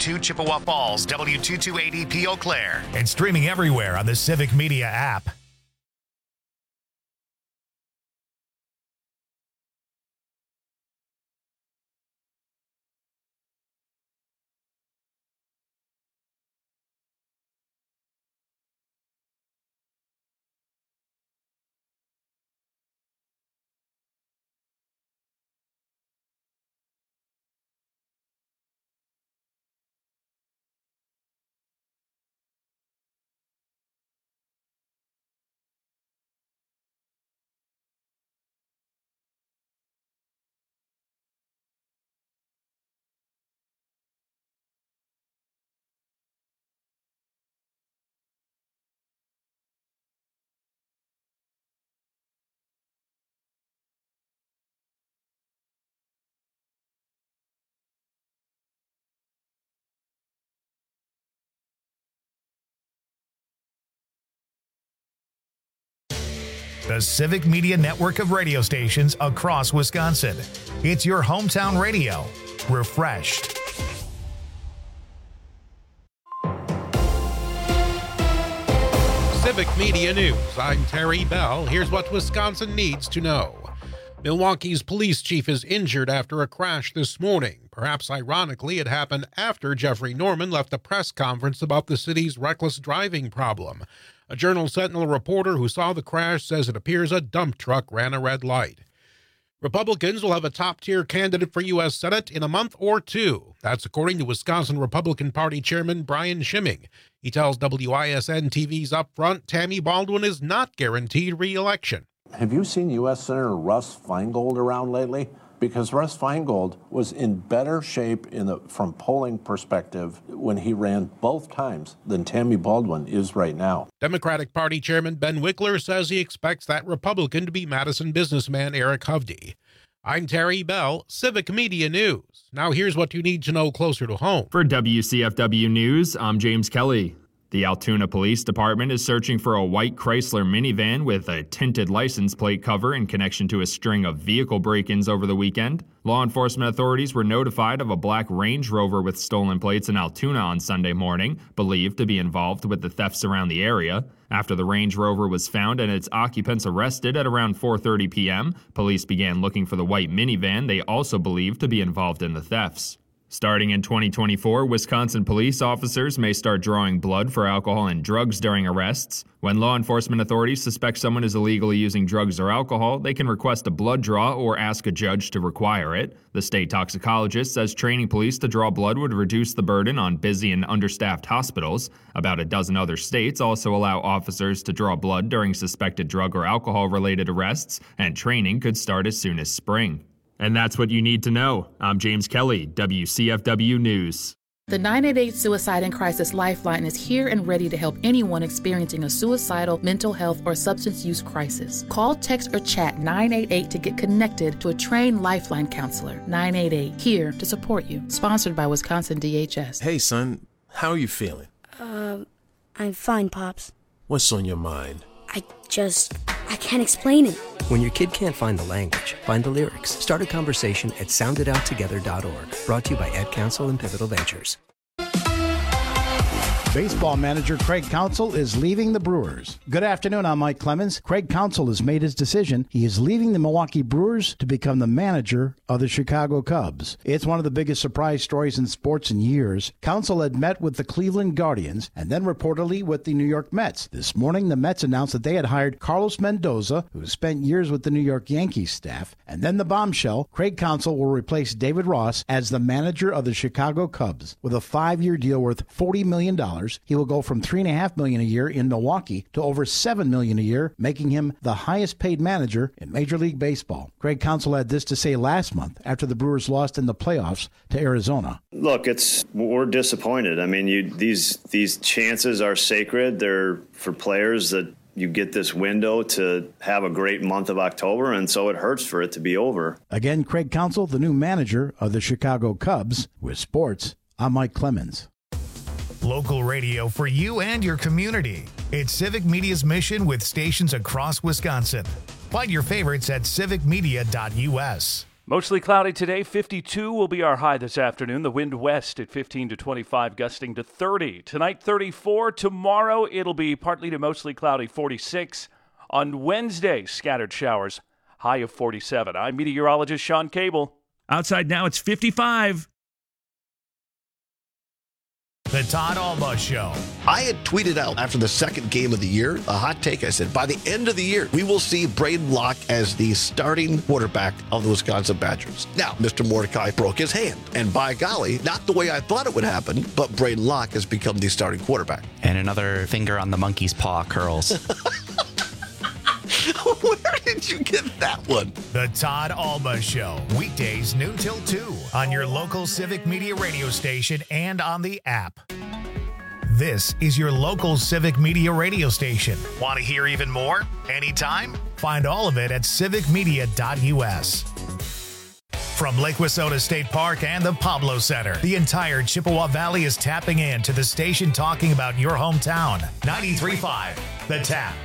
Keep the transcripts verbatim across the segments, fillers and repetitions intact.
two Chippewa Falls, W two two eight zero P Eau Claire. And streaming everywhere on the Civic Media app. The Civic Media network of radio stations across Wisconsin. It's your hometown radio, refreshed. Civic Media News. I'm Terry Bell. Here's what Wisconsin needs to know. Milwaukee's police chief is injured after a crash this morning. Perhaps ironically, it happened after Jeffrey Norman left a press conference about the city's reckless driving problem. A Journal Sentinel reporter who saw the crash says it appears a dump truck ran a red light. Republicans will have a top-tier candidate for U S Senate in a month or two. That's according to Wisconsin Republican Party Chairman Brian Schimming. He tells W I S N T V's Upfront Tammy Baldwin is not guaranteed re-election. Have you seen U S Senator Russ Feingold around lately? Because Russ Feingold was in better shape in the, from polling perspective when he ran both times than Tammy Baldwin is right now. Democratic Party Chairman Ben Wickler says he expects that Republican to be Madison businessman Eric Hovde. I'm Terry Bell, Civic Media News. Now here's what you need to know closer to home. For W C F W News, I'm James Kelly. The Altoona Police Department is searching for a white Chrysler minivan with a tinted license plate cover in connection to a string of vehicle break-ins over the weekend. Law enforcement authorities were notified of a black Range Rover with stolen plates in Altoona on Sunday morning, believed to be involved with the thefts around the area. After the Range Rover was found and its occupants arrested at around four thirty p.m., police began looking for the white minivan they also believed to be involved in the thefts. Starting in twenty twenty-four, Wisconsin police officers may start drawing blood for alcohol and drugs during arrests. When law enforcement authorities suspect someone is illegally using drugs or alcohol, they can request a blood draw or ask a judge to require it. The state toxicologist says training police to draw blood would reduce the burden on busy and understaffed hospitals. About a dozen other states also allow officers to draw blood during suspected drug or alcohol-related arrests, and training could start as soon as spring. And that's what you need to know. I'm James Kelly, W C F W News. The nine eight eight Suicide and Crisis Lifeline is here and ready to help anyone experiencing a suicidal, mental health, or substance use crisis. Call, text, or chat nine eight eight to get connected to a trained Lifeline counselor. nine eight eight, here to support you. Sponsored by Wisconsin D H S. Hey, son. How are you feeling? Uh, I'm fine, Pops. What's on your mind? I just... I can't explain it. When your kid can't find the language, find the lyrics. Start a conversation at sound it out together dot org. Brought to you by Ed Council and Pivotal Ventures. Baseball manager Craig Counsell is leaving the Brewers. Good afternoon, I'm Mike Clemens. Craig Counsell has made his decision. He is leaving the Milwaukee Brewers to become the manager of the Chicago Cubs. It's one of the biggest surprise stories in sports in years. Counsell had met with the Cleveland Guardians and then reportedly with the New York Mets. This morning, the Mets announced that they had hired Carlos Mendoza, who spent years with the New York Yankees staff. And then the bombshell, Craig Counsell will replace David Ross as the manager of the Chicago Cubs with a five-year deal worth forty million dollars. He will go from three and a half million a year in Milwaukee to over seven million a year, making him the highest paid manager in Major League Baseball. Craig Counsell had this to say last month after the Brewers lost in the playoffs to Arizona. Look, it's we're disappointed. I mean, you these these chances are sacred. They're for players that you get this window to have a great month of October, and so it hurts for it to be over. Again, Craig Counsell, the new manager of the Chicago Cubs. With sports, I'm Mike Clemens. Local radio for you and your community. It's Civic Media's mission with stations across Wisconsin. Find your favorites at civic media dot u s. Mostly cloudy today. fifty-two will be our high this afternoon. The wind west at fifteen to twenty-five, gusting to thirty. Tonight, thirty-four. Tomorrow, it'll be partly to mostly cloudy, forty-six. On Wednesday, scattered showers, high of forty-seven. I'm meteorologist Sean Cable. Outside now, it's fifty-five. The Todd Alba Show. I had tweeted out after the second game of the year, a hot take. I said, by the end of the year, we will see Braden Locke as the starting quarterback of the Wisconsin Badgers. Now, Mister Mordecai broke his hand. And by golly, not the way I thought it would happen, but Braden Locke has become the starting quarterback. And another finger on the monkey's paw curls. Where did you get that one? The Todd Alba Show. Weekdays noon till two on your local Civic Media radio station and on the app. This is your local Civic Media radio station. Want to hear even more? Anytime? Find all of it at civic media dot u s. From Lake Wissota State Park and the Pablo Center, the entire Chippewa Valley is tapping in to the station talking about your hometown. ninety-three point five, The Tap.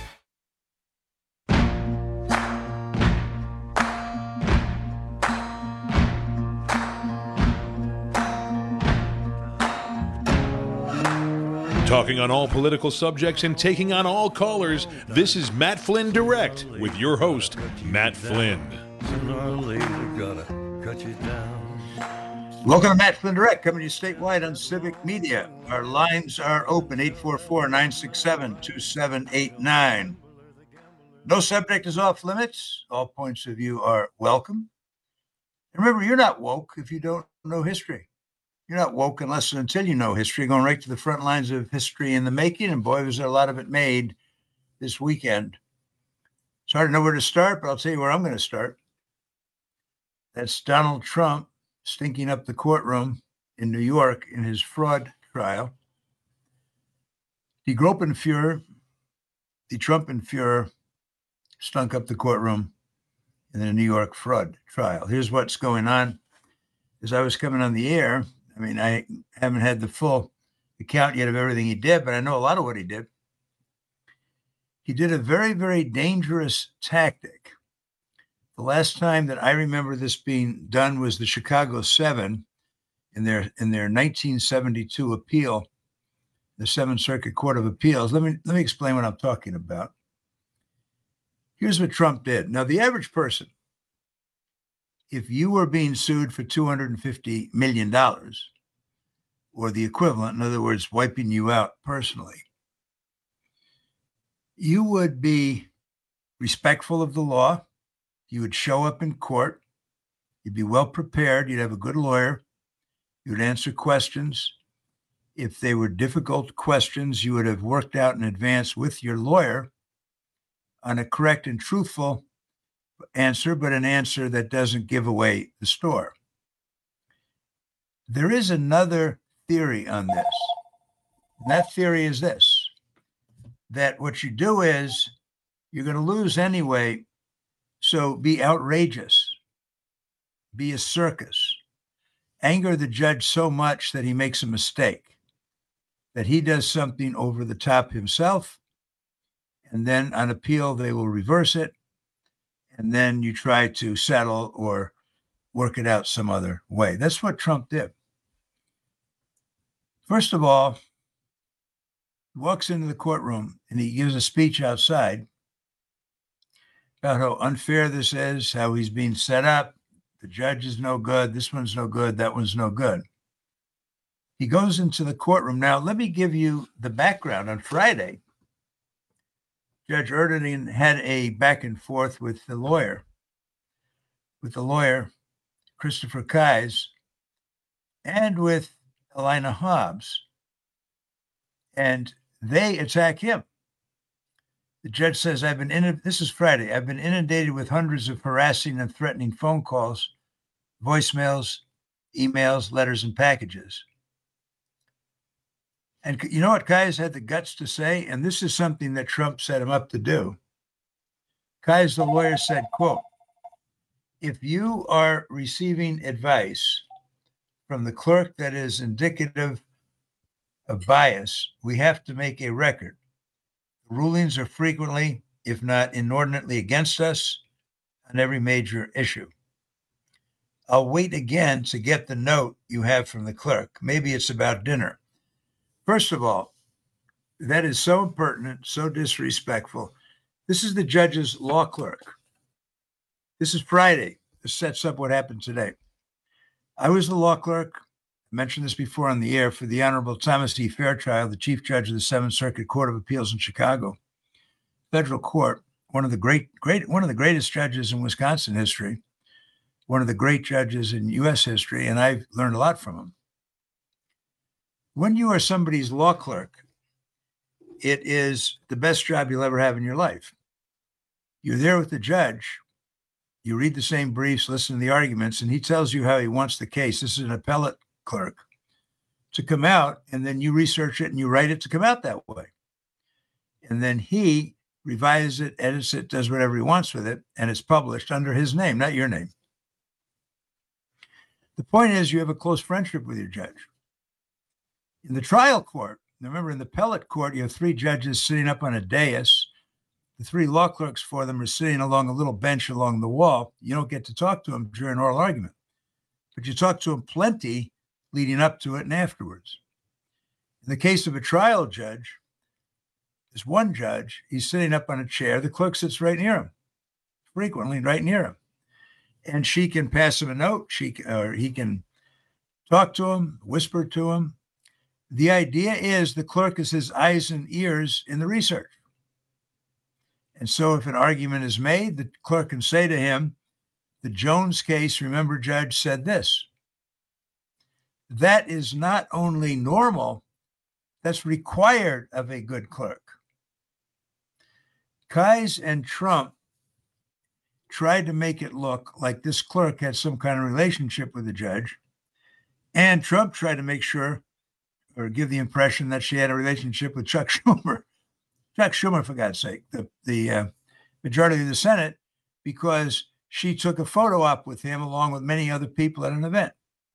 Talking on all political subjects and taking on all callers, this is Matt Flynn Direct with your host, Matt Flynn. Welcome to Matt Flynn Direct, coming to you statewide on Civic Media. Our lines are open, eight four four, nine six seven, two seven eight nine. No subject is off limits. All points of view are welcome. And remember, you're not woke if you don't know history. You're not woke unless and until you know history, going right to the front lines of history in the making. And boy, was there a lot of it made this weekend. It's hard to know where to start, but I'll tell you where I'm going to start. That's Donald Trump stinking up the courtroom in New York in his fraud trial. Die Gruppenführer, the Trumpenführer, stunk up the courtroom in the New York fraud trial. Here's what's going on. As I was coming on the air, I mean, I haven't had the full account yet of everything he did, but I know a lot of what he did. He did a very, very dangerous tactic. The last time that I remember this being done was the Chicago Seven in their in their nineteen seventy-two appeal, the Seventh Circuit Court of Appeals. Let me let me explain what I'm talking about. Here's what Trump did. Now, the average person, if you were being sued for two hundred fifty million dollars or the equivalent, in other words, wiping you out personally, you would be respectful of the law. You would show up in court. You'd be well prepared. You'd have a good lawyer. You would answer questions. If they were difficult questions, you would have worked out in advance with your lawyer on a correct and truthful answer, but an answer that doesn't give away the store. There is another theory on this. And that theory is this, that what you do is you're going to lose anyway, so be outrageous, be a circus, anger the judge so much that he makes a mistake, that he does something over the top himself, and then on appeal they will reverse it, and then you try to settle or work it out some other way. That's what Trump did. First of all, he walks into the courtroom and he gives a speech outside about how unfair this is, how he's being set up. The judge is no good. This one's no good. That one's no good. He goes into the courtroom. Now, let me give you the background. On Friday, Judge Erdogan had a back and forth with the lawyer, with the lawyer, Christopher Kise, and with Elena Hobbs. And they attack him. The judge says, I've been in, this is Friday, I've been inundated with hundreds of harassing and threatening phone calls, voicemails, emails, letters, and packages. And you know what Kise had the guts to say? And this is something that Trump set him up to do. Kise, the lawyer, said, quote, if you are receiving advice from the clerk that is indicative of bias, we have to make a record. The rulings are frequently, if not inordinately, against us on every major issue. I'll wait again to get the note you have from the clerk. Maybe it's about dinner. First of all, that is so impertinent, so disrespectful. This is the judge's law clerk. This is Friday. This sets up what happened today. I was the law clerk, I mentioned this before on the air, for the Honorable Thomas E. Fairchild, the Chief Judge of the Seventh Circuit Court of Appeals in Chicago, federal court, one of the great, great, one of the greatest judges in Wisconsin history, one of the great judges in U S history, and I've learned a lot from him. When you are somebody's law clerk, it is the best job you'll ever have in your life. You're there with the judge. You read the same briefs, listen to the arguments, and he tells you how he wants the case. This is an appellate clerk to come out, and then you research it and you write it to come out that way. And then he revises it, edits it, does whatever he wants with it, and it's published under his name, not your name. The point is, you have a close friendship with your judge. In the trial court, remember, in the appellate court, you have three judges sitting up on a dais. The three law clerks for them are sitting along a little bench along the wall. You don't get to talk to them during oral argument, but you talk to them plenty leading up to it and afterwards. In the case of a trial judge, there's one judge, he's sitting up on a chair. The clerk sits right near him, frequently right near him. And she can pass him a note, she or he can talk to him, whisper to him. The idea is the clerk is his eyes and ears in the research. And so if an argument is made, the clerk can say to him, the Jones case, remember, judge said this. That is not only normal, that's required of a good clerk. Kise and Trump tried to make it look like this clerk had some kind of relationship with the judge. And Trump tried to make sure or give the impression that she had a relationship with Chuck Schumer. Chuck Schumer, for God's sake, the, the uh, majority of the Senate, because she took a photo op with him along with many other people at an event.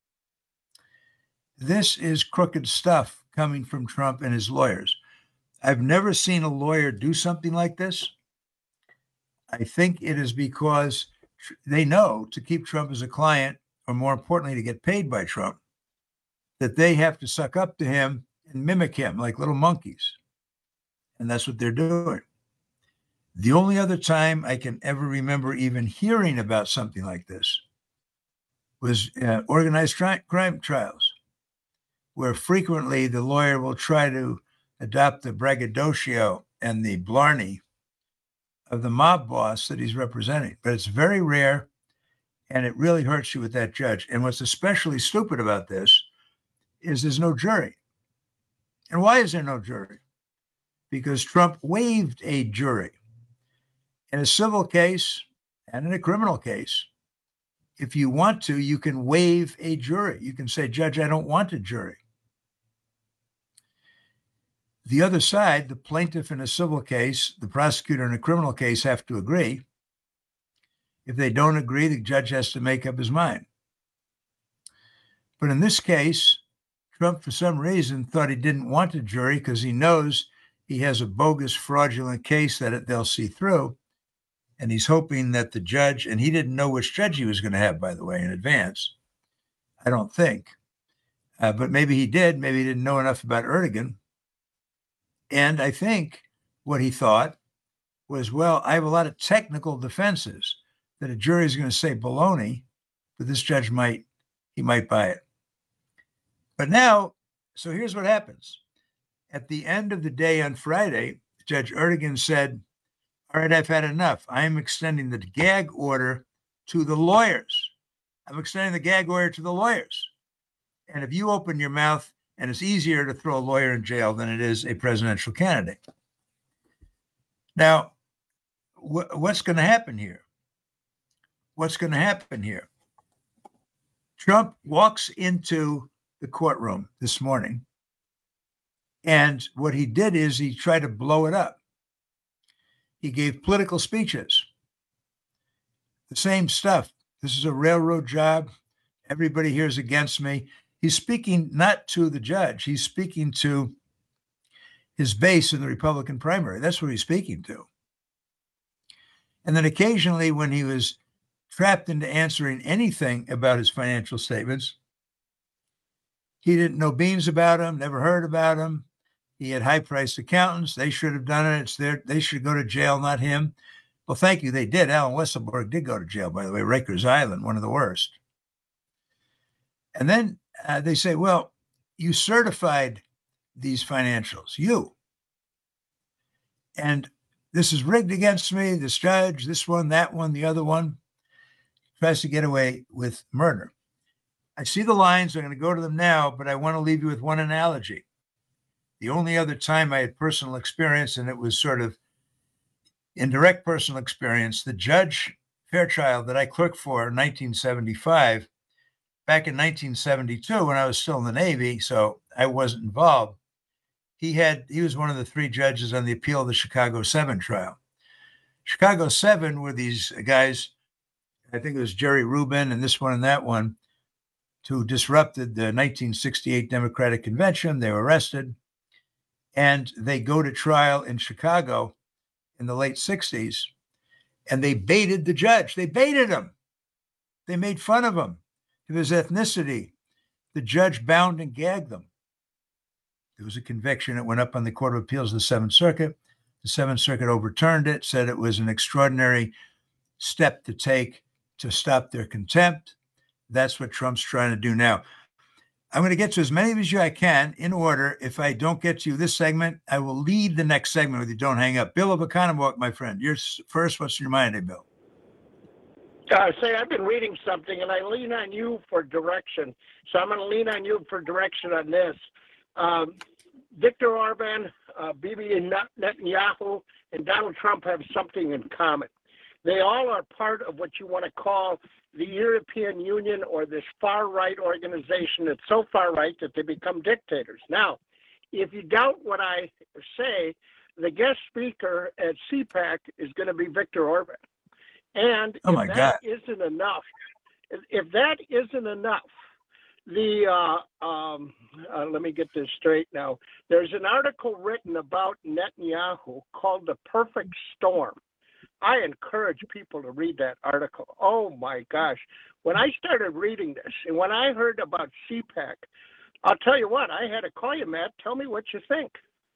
This is crooked stuff coming from Trump and his lawyers. I've never seen a lawyer do something like this. I think it is because they know to keep Trump as a client, or more importantly, to get paid by Trump, that they have to suck up to him and mimic him like little monkeys. And that's what they're doing. The only other time I can ever remember even hearing about something like this was uh, organized tri- crime trials, where frequently the lawyer will try to adopt the braggadocio and the blarney of the mob boss that he's representing. But it's very rare, and it really hurts you with that judge. And what's especially stupid about this is there's no jury. And why is there no jury? Because Trump waived a jury. In a civil case and in a criminal case, if you want to, you can waive a jury. You can say, Judge, I don't want a jury. The other side, the plaintiff in a civil case, the prosecutor in a criminal case have to agree. If they don't agree, the judge has to make up his mind. But in this case, Trump, for some reason, thought he didn't want a jury because he knows he has a bogus, fraudulent case that they'll see through. And he's hoping that the judge, and he didn't know which judge he was going to have, by the way, in advance. I don't think. Uh, but maybe he did. Maybe he didn't know enough about Erdogan. And I think what he thought was, well, I have a lot of technical defenses that a jury is going to say baloney, but this judge might, he might buy it. But now, so here's what happens. At the end of the day on Friday, Judge Erdogan said, all right, I've had enough. I am extending the gag order to the lawyers. I'm extending the gag order to the lawyers. And if you open your mouth, and it's easier to throw a lawyer in jail than it is a presidential candidate. Now, wh- what's going to happen here? What's going to happen here? Trump walks into the courtroom this morning, and what he did is he tried to blow it up. He gave political speeches. The same stuff. This is a railroad job. Everybody here is against me. He's speaking not to the judge. He's speaking to his base in the Republican primary. That's what he's speaking to. And then occasionally when he was trapped into answering anything about his financial statements. He didn't know beans about them, never heard about them. He had high-priced accountants. They should have done it. It's their, they should go to jail, not him. Well, thank you, they did. Alan Weisselberg did go to jail, by the way, Rikers Island, one of the worst. And then uh, they say, well, you certified these financials, you. And this is rigged against me, this judge, this one, that one, the other one. Tries to get away with murder. I see the lines. I'm going to go to them now, but I want to leave you with one analogy. The only other time I had personal experience, and it was sort of indirect personal experience, the Judge Fairchild that I clerked for in nineteen seventy-five, back in nineteen seventy-two, when I was still in the Navy, so I wasn't involved, he had he was one of the three judges on the appeal of the Chicago Seven trial. Chicago Seven were these guys, I think it was Jerry Rubin and this one and that one, who disrupted the nineteen sixty-eight Democratic Convention. They were arrested, and they go to trial in Chicago in the late sixties, and they baited the judge. They baited him. They made fun of him, of his ethnicity. The judge bound and gagged them. There was a conviction. It went up on the Court of Appeals of the Seventh Circuit. The Seventh Circuit overturned it, said it was an extraordinary step to take to stop their contempt. That's what Trump's trying to do now. I'm going to get to as many of as you I can in order. If I don't get to you this segment, I will lead the next segment with you. Don't hang up. Bill of Oconomowoc, my friend. You're first. What's in your mind, eh, Bill? Uh, say, I've been reading something, and I lean on you for direction. So I'm going to lean on you for direction on this. Um, Viktor Orban, uh, Bibi Netanyahu, and Donald Trump have something in common. They all are part of what you want to call the European Union, or this far-right organization that's so far-right that they become dictators. Now, if you doubt what I say, the guest speaker at C PAC is going to be Viktor Orban. And oh my if that God. isn't enough, if that isn't enough, the uh, um, uh, let me get this straight now. There's an article written about Netanyahu called "The Perfect Storm." I encourage people to read that article. Oh my gosh. When I started reading this and when I heard about C PAC, I'll tell you what, I had to call you, Matt. Tell me what you think.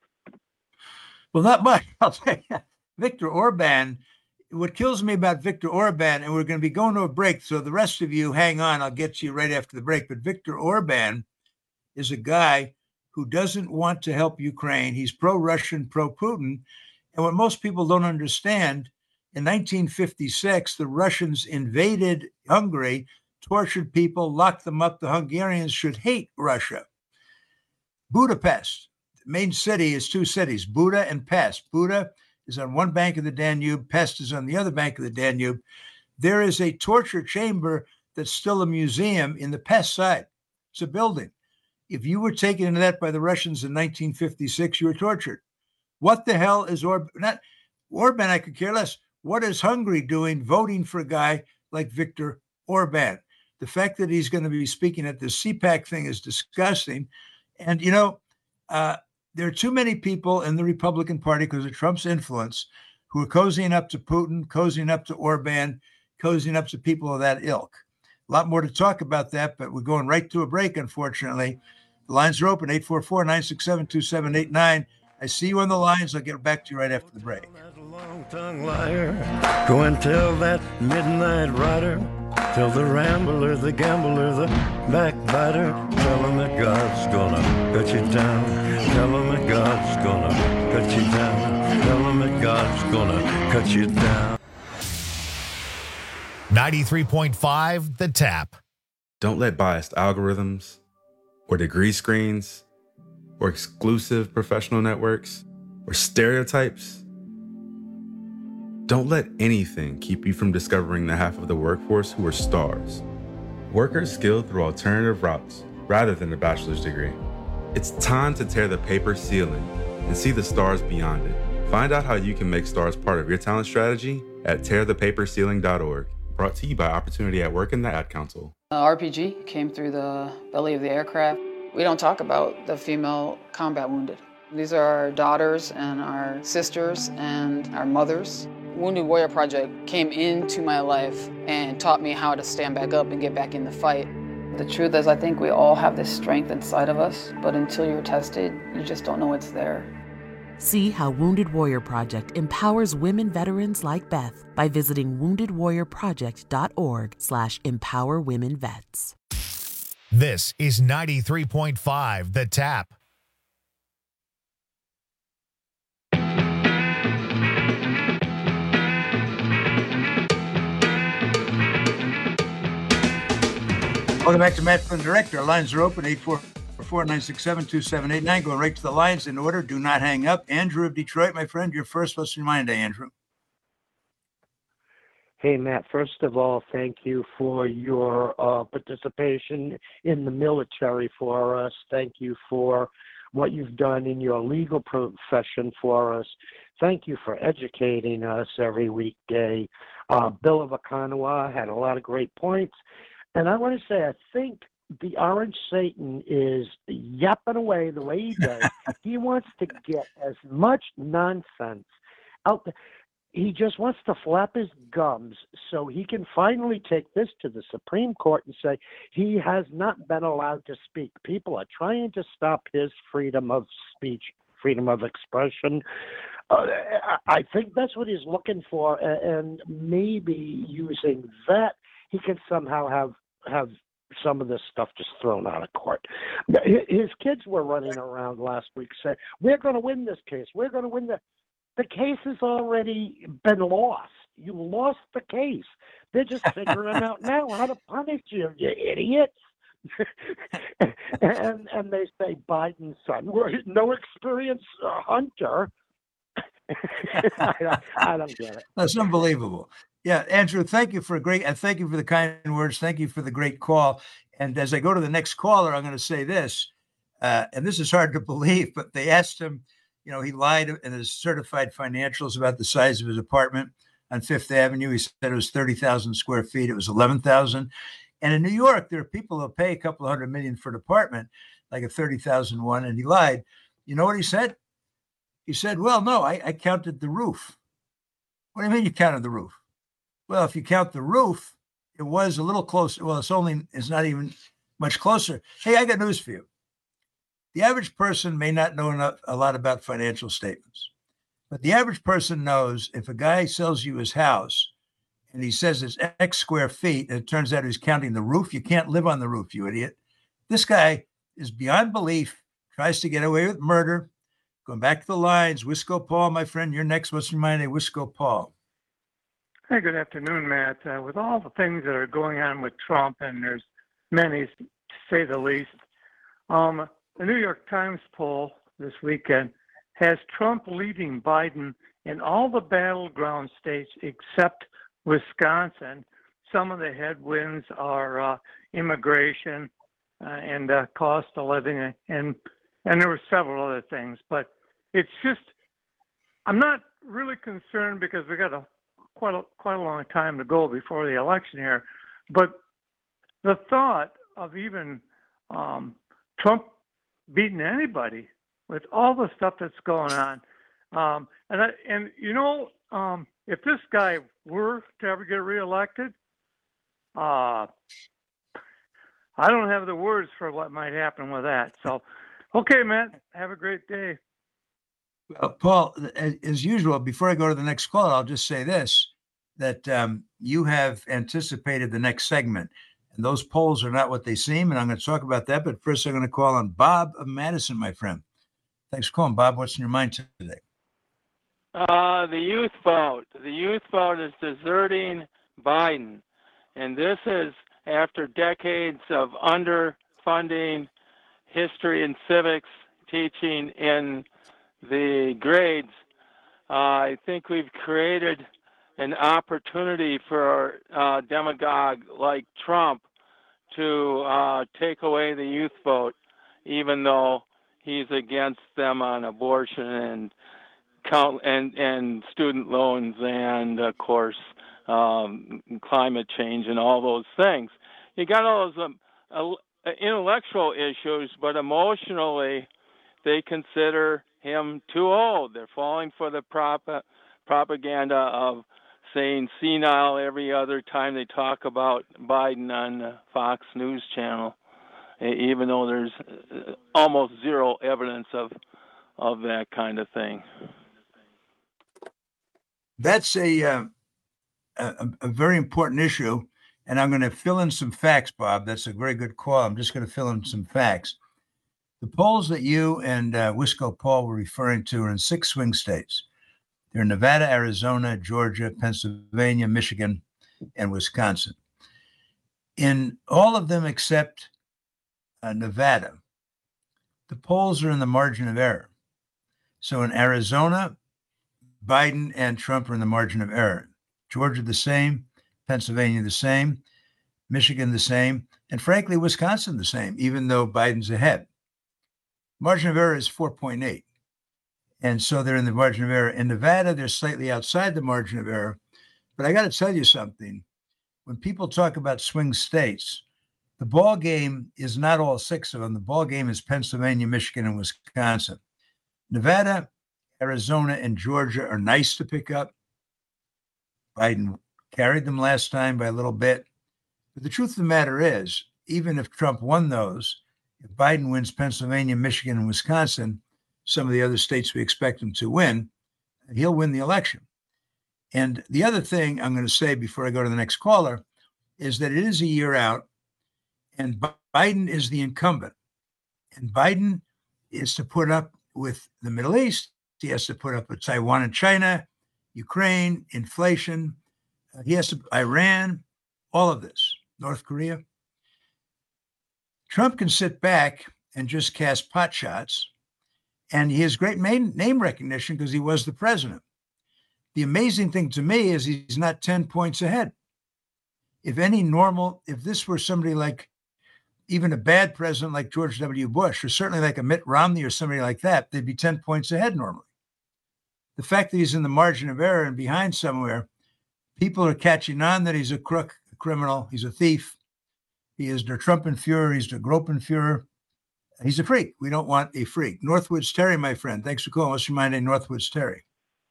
Well, not much. I'll tell you. Viktor Orban, what kills me about Viktor Orban, and we're going to be going to a break, so the rest of you hang on. I'll get to you right after the break. But Viktor Orban is a guy who doesn't want to help Ukraine. He's pro-Russian, pro-Putin. And what most people don't understand, in nineteen fifty-six, the Russians invaded Hungary, tortured people, locked them up. The Hungarians should hate Russia. Budapest, the main city, is two cities, Buda and Pest. Buda is on one bank of the Danube. Pest is on the other bank of the Danube. There is a torture chamber that's still a museum in the Pest side. It's a building. If you were taken into that by the Russians in nineteen fifty-six, you were tortured. What the hell is Orban? Not Orban, I could care less. What is Hungary doing voting for a guy like Viktor Orban? The fact that he's going to be speaking at the C PAC thing is disgusting. And, you know, uh, there are too many people in the Republican Party, because of Trump's influence, who are cozying up to Putin, cozying up to Orban, cozying up to people of that ilk. A lot more to talk about that, but we're going right to a break, unfortunately. The lines are open, eight four four, nine six seven, two seven eight nine. I see you on the lines. I'll get back to you right after the break. Long-tongued liar, go and tell that midnight rider, tell the rambler, the gambler, the backbiter, tell him that God's gonna cut you down, tell him that God's gonna cut you down, tell him that God's gonna cut you down. ninety-three point five The Tap. Don't let biased algorithms or degree screens or exclusive professional networks or stereotypes, don't let anything keep you from discovering the half of the workforce who are stars. Workers skilled through alternative routes rather than a bachelor's degree. It's time to tear the paper ceiling and see the stars beyond it. Find out how you can make stars part of your talent strategy at tear the paper ceiling dot org. Brought to you by Opportunity at Work and the Ad Council. Uh, R P G came through the belly of the aircraft. We don't talk about the female combat wounded. These are our daughters and our sisters and our mothers. Wounded Warrior Project came into my life and taught me how to stand back up and get back in the fight. The truth is, I think we all have this strength inside of us, but until you're tested, you just don't know it's there. See how Wounded Warrior Project empowers women veterans like Beth by visiting wounded warrior project dot org slash empower women vets. This is ninety-three point five The Tap. Welcome back to Matt Flynn Direct. Our lines are open, eight four four, nine six seven, two seven eight nine. Going right to the lines in order. Do not hang up. Andrew of Detroit, my friend, you're first. What's in your mind today, Andrew? Hey, Matt, first of all, thank you for your uh, participation in the military for us. Thank you for what you've done in your legal profession for us. Thank you for educating us every weekday. Uh, Bill Avakanua had a lot of great points. And I want to say, I think the Orange Satan is yapping away the way he does. He wants to get as much nonsense out there. He just wants to flap his gums so he can finally take this to the Supreme Court and say he has not been allowed to speak. People are trying to stop his freedom of speech, freedom of expression. Uh, I think that's what he's looking for, and maybe using that, he can somehow have have some of this stuff just thrown out of court. His kids were running around last week saying, we're going to win this case. We're going to win the... The case has already been lost. You lost the case. They're just figuring out now how to punish you, you idiots. and and they say Biden's son, no experience uh, hunter. I, don't, I don't get it. That's unbelievable. Yeah, Andrew, thank you for a great, and thank you for the kind words. Thank you for the great call. And as I go to the next caller, I'm going to say this, uh, and this is hard to believe, but they asked him, you know, he lied in his certified financials about the size of his apartment on Fifth Avenue. He said it was thirty thousand square feet. It was eleven thousand. And in New York, there are people who pay a couple of hundred million for an apartment, like a thirty thousand one, and he lied. You know what he said? He said, well, no, I, I counted the roof. What do you mean you counted the roof? Well, if you count the roof, it was a little closer. Well, it's only, it's not even much closer. Hey, I got news for you. The average person may not know enough, a lot about financial statements, but the average person knows if a guy sells you his house and he says it's X square feet, and it turns out he's counting the roof, you can't live on the roof, you idiot. This guy is beyond belief, tries to get away with murder. Going back to the lines, Wisco Paul, my friend, you're next. What's your mind, Wisco Paul? Hey, good afternoon, Matt. Uh, with all the things that are going on with Trump, and there's many, to say the least, um, the New York Times poll this weekend has Trump leading Biden in all the battleground states except Wisconsin. Some of the headwinds are uh, immigration uh, and uh, cost of living, and and there were several other things. But it's just, I'm not really concerned because we got a quite a quite a long time to go before the election here. But the thought of even um, Trump beating anybody with all the stuff that's going on, um, and I, and you know, um, if this guy were to ever get reelected, uh, I don't have the words for what might happen with that. So, okay, Matt, have a great day. Well, Paul, as usual, before I go to the next call, I'll just say this, that um, you have anticipated the next segment. And those polls are not what they seem, and I'm going to talk about that. But first, I'm going to call on Bob of Madison, my friend. Thanks for calling, Bob. What's in your mind today? Uh, the youth vote. The youth vote is deserting Biden. And this is after decades of underfunding history and civics teaching in the grades. Uh, I think we've created an opportunity for a demagogue like Trump to uh, take away the youth vote, even though he's against them on abortion and count and, and student loans and, of course, um, climate change and all those things. You got all those um, uh, intellectual issues, but emotionally they consider him too old. They're falling for the prop- propaganda of saying senile every other time they talk about Biden on the Fox News channel, even though there's almost zero evidence of of that kind of thing. That's a, uh, a a very important issue, and I'm going to fill in some facts, Bob. That's a very good call. I'm just going to fill in some facts. The polls that you and uh, Wisco Paul were referring to are in six swing states. They're Nevada, Arizona, Georgia, Pennsylvania, Michigan, and Wisconsin. In all of them except uh, Nevada, the polls are in the margin of error. So in Arizona, Biden and Trump are in the margin of error. Georgia the same, Pennsylvania the same, Michigan the same, and frankly, Wisconsin the same, even though Biden's ahead. Margin of error is four point eight. And so they're in the margin of error. In Nevada, they're slightly outside the margin of error. But I got to tell you something. When people talk about swing states, the ball game is not all six of them. The ball game is Pennsylvania, Michigan, and Wisconsin. Nevada, Arizona, and Georgia are nice to pick up. Biden carried them last time by a little bit. But the truth of the matter is, even if Trump won those, if Biden wins Pennsylvania, Michigan, and Wisconsin, some of the other states we expect him to win, he'll win the election. And the other thing I'm going to say before I go to the next caller is that it is a year out, and Biden is the incumbent. And Biden is to put up with the Middle East. He has to put up with Taiwan and China, Ukraine, inflation. Uh, he has to, Iran, all of this, North Korea. Trump can sit back and just cast pot shots. And he has great main, name recognition because he was the president. The amazing thing to me is he's not ten points ahead. If any normal, if this were somebody like even a bad president like George W. Bush, or certainly like a Mitt Romney or somebody like that, they'd be ten points ahead normally. The fact that he's in the margin of error and behind somewhere, people are catching on that he's a crook, a criminal, he's a thief. He is der Trumpenführer, he's der Gruppenführer. He's a freak. We don't want a freak. Northwoods Terry, my friend. Thanks for calling. What's your mind in Northwoods Terry?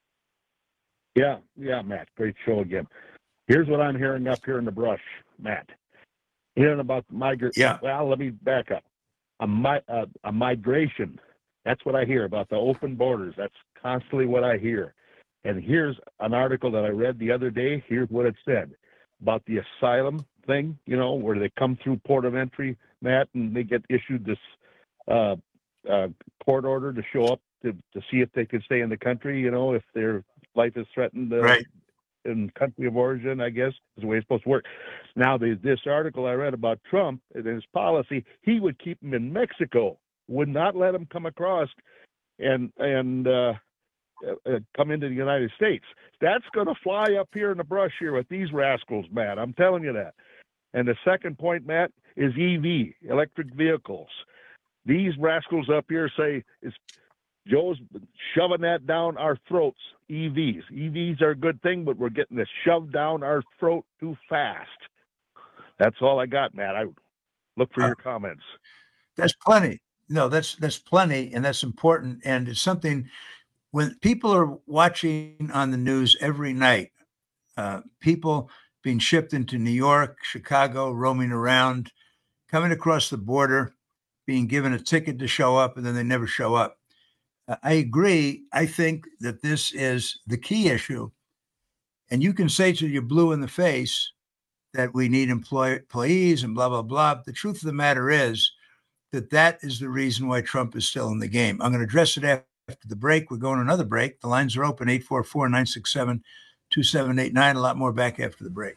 Yeah, yeah, Matt. Great show again. Here's what I'm hearing up here in the brush, Matt. Hearing about migrant. Yeah. Well, let me back up. A, mi- uh, a migration. That's what I hear about the open borders. That's constantly what I hear. And here's an article that I read the other day. Here's what it said about the asylum thing, you know, where they come through port of entry, Matt, and they get issued this Uh, uh, court order to show up to, to see if they can stay in the country, you know, if their life is threatened uh, right. in country of origin, I guess, is the way it's supposed to work. Now, the, this article I read about Trump and his policy, he would keep them in Mexico, would not let them come across and, and uh, uh, come into the United States. That's going to fly up here in the brush here with these rascals, Matt. I'm telling you that. And the second point, Matt, is E V, electric vehicles. These rascals up here say it's Joe's shoving that down our throats. E Vs. E Vs are a good thing, but we're getting this shoved down our throat too fast. That's all I got, Matt. I look for uh, your comments. That's plenty. No, that's that's plenty, and that's important. And it's something when people are watching on the news every night, uh, people being shipped into New York, Chicago, roaming around, coming across the border, being given a ticket to show up, and then they never show up. Uh, I agree. I think that this is the key issue. And you can say till you're blue in the face that we need employ- employees and blah, blah, blah. The truth of the matter is that that is the reason why Trump is still in the game. I'm going to address it after the break. We're going to another break. The lines are open, eight four four, nine six seven, two seven eight nine. A lot more back after the break.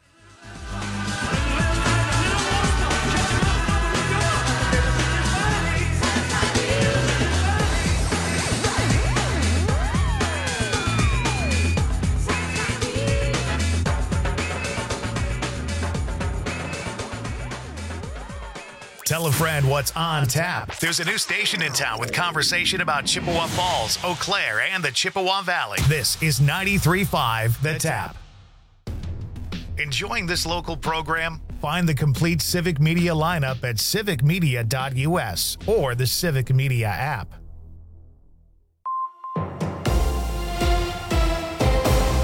Tell a friend what's on tap. There's a new station in town with conversation about Chippewa Falls, Eau Claire, and the Chippewa Valley. This is ninety-three point five The Tap. Enjoying this local program? Find the complete Civic Media lineup at civic media dot U S or the Civic Media app.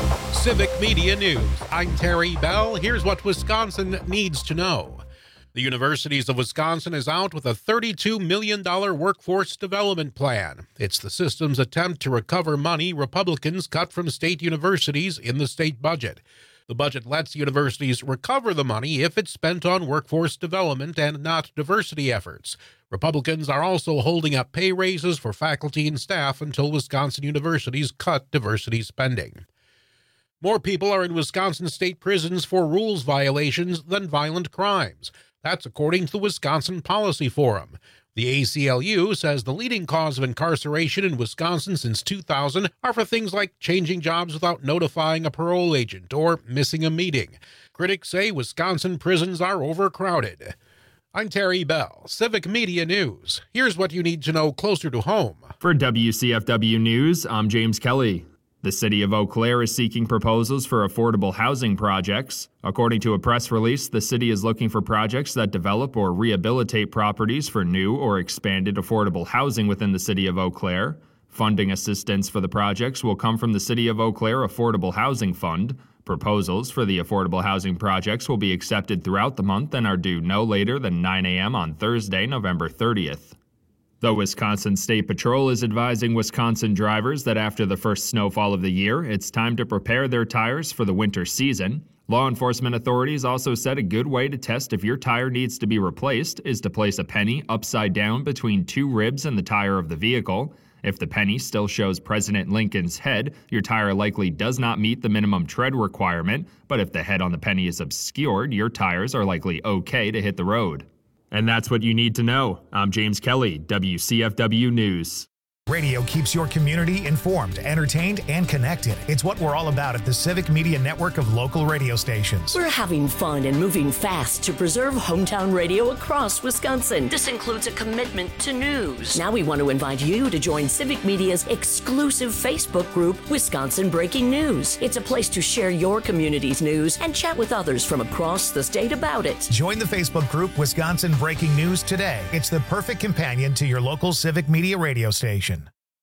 Civic Media News. I'm Terry Bell. Here's what Wisconsin needs to know. The Universities of Wisconsin is out with a thirty-two million dollars workforce development plan. It's the system's attempt to recover money Republicans cut from state universities in the state budget. The budget lets universities recover the money if it's spent on workforce development and not diversity efforts. Republicans are also holding up pay raises for faculty and staff until Wisconsin universities cut diversity spending. More people are in Wisconsin state prisons for rules violations than violent crimes. That's according to the Wisconsin Policy Forum. The A C L U says the leading cause of incarceration in Wisconsin since two thousand are for things like changing jobs without notifying a parole agent or missing a meeting. Critics say Wisconsin prisons are overcrowded. I'm Terry Bell, Civic Media News. Here's what you need to know closer to home. For W C F W News, I'm James Kelly. The city of Eau Claire is seeking proposals for affordable housing projects. According to a press release, the city is looking for projects that develop or rehabilitate properties for new or expanded affordable housing within the city of Eau Claire. Funding assistance for the projects will come from the City of Eau Claire Affordable Housing Fund. Proposals for the affordable housing projects will be accepted throughout the month and are due no later than nine a.m. on Thursday, November thirtieth. The Wisconsin State Patrol is advising Wisconsin drivers that after the first snowfall of the year, it's time to prepare their tires for the winter season. Law enforcement authorities also said a good way to test if your tire needs to be replaced is to place a penny upside down between two ribs in the tire of the vehicle. If the penny still shows President Lincoln's head, your tire likely does not meet the minimum tread requirement, but if the head on the penny is obscured, your tires are likely okay to hit the road. And that's what you need to know. I'm James Kelly, W C F W News. Radio keeps your community informed, entertained, and connected. It's what we're all about at the Civic Media Network of local radio stations. We're having fun and moving fast to preserve hometown radio across Wisconsin. This includes a commitment to news. Now we want to invite you to join Civic Media's exclusive Facebook group, Wisconsin Breaking News. It's a place to share your community's news and chat with others from across the state about it. Join the Facebook group, Wisconsin Breaking News today. It's the perfect companion to your local Civic Media radio station.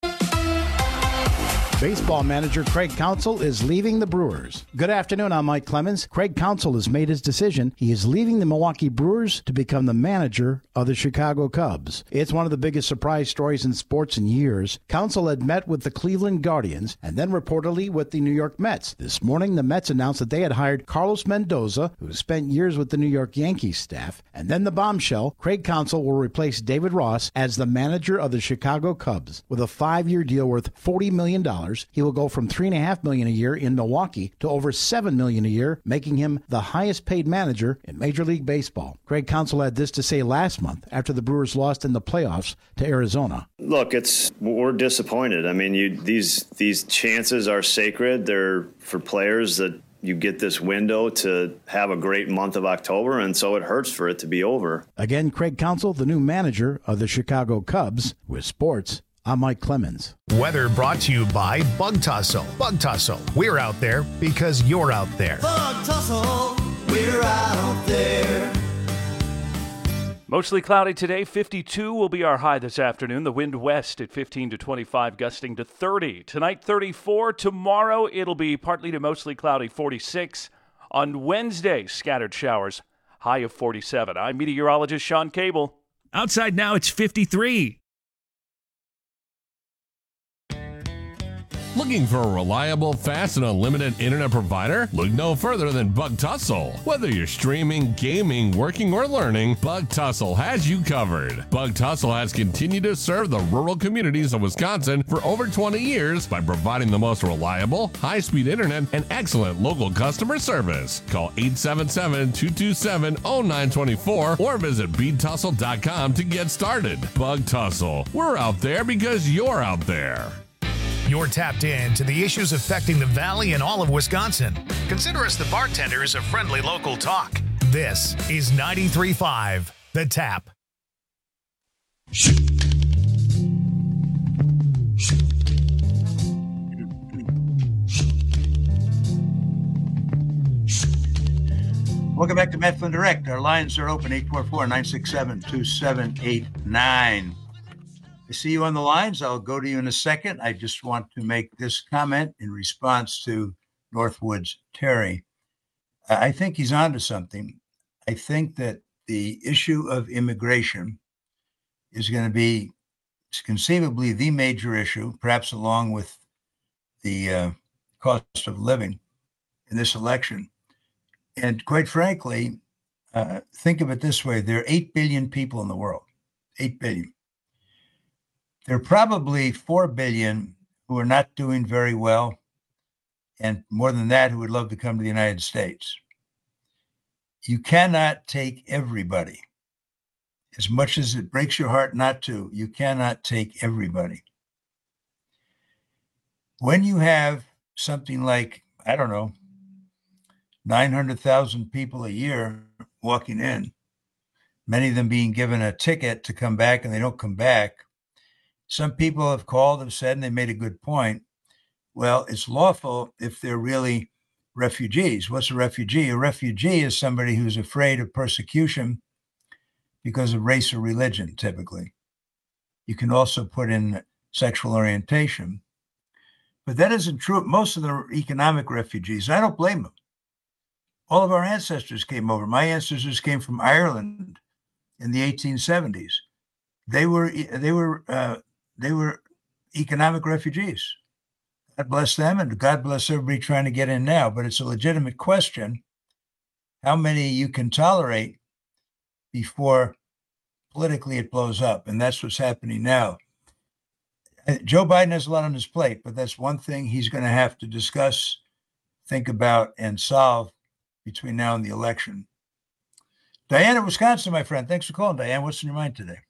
Baseball manager Craig Counsell is leaving the Brewers. Good afternoon, I'm Mike Clemens. Craig Counsell has made his decision. He is leaving the Milwaukee Brewers to become the manager of the Chicago Cubs. It's one of the biggest surprise stories in sports in years. Counsell had met with the Cleveland Guardians and then reportedly with the New York Mets. This morning, the Mets announced that they had hired Carlos Mendoza, who spent years with the New York Yankees staff. And then the bombshell, Craig Counsell will replace David Ross as the manager of the Chicago Cubs with a five-year deal worth forty million dollars. He will go from three and a half million a year in Milwaukee to over seven million a year, making him the highest paid manager in Major League Baseball. Craig Counsell had this to say last month after the Brewers lost in the playoffs to Arizona. Look, it's we're disappointed. I mean, you these these chances are sacred. They're for players that you get this window to have a great month of October, and so it hurts for it to be over. Again, Craig Counsell, the new manager of the Chicago Cubs. With sports, I'm Mike Clemens. Weather brought to you by Bug Tussle. Bug Tussle. We're out there because you're out there. Bug Tussle. We're out there. Mostly cloudy today. fifty-two will be our high this afternoon. The wind west at fifteen to twenty-five, gusting to thirty. Tonight, thirty-four. Tomorrow, it'll be partly to mostly cloudy, forty-six. On Wednesday, scattered showers, high of forty-seven. I'm meteorologist Sean Cable. Outside now, it's fifty-three. Looking for a reliable, fast, and unlimited internet provider? Look no further than Bug Tussle. Whether you're streaming, gaming, working, or learning, Bug Tussle has you covered. Bug Tussle has continued to serve the rural communities of Wisconsin for over twenty years by providing the most reliable, high-speed internet and excellent local customer service. Call eight seven seven, two two seven, zero nine two four or visit bead tussle dot com to get started. Bug Tussle. We're out there because you're out there. You're tapped in to the issues affecting the Valley and all of Wisconsin. Consider us the bartenders of friendly local talk. This is ninety-three point five, The Tap. Welcome back to Matt Flynn Direct. Our lines are open, eight four four, nine six seven, two seven eight nine. I see you on the lines. I'll go to you in a second. I just want to make this comment in response to Northwoods Terry. I think he's onto something. I think that the issue of immigration is going to be conceivably the major issue, perhaps along with the uh, cost of living in this election. And quite frankly, uh, think of it this way. There are eight billion people in the world, eight billion. There are probably four billion who are not doing very well, and more than that, who would love to come to the United States. You cannot take everybody. As much as it breaks your heart not to, you cannot take everybody. When you have something like, I don't know, nine hundred thousand people a year walking in, many of them being given a ticket to come back and they don't come back, some people have called, have said, and they made a good point, well, it's lawful if they're really refugees. What's a refugee? A refugee is somebody who's afraid of persecution because of race or religion, typically. You can also put in sexual orientation. But that isn't true of most of the economic refugees. I don't blame them. All of our ancestors came over. My ancestors came from Ireland in the eighteen seventies. They were they were uh, they were economic refugees. God bless them, and God bless everybody trying to get in now. But it's a legitimate question how many you can tolerate before politically it blows up, and that's what's happening now. Joe Biden has a lot on his plate, but that's one thing he's going to have to discuss, think about, and solve between now and the election. Diane in Wisconsin, my friend. Thanks for calling, Diane. What's in your mind today?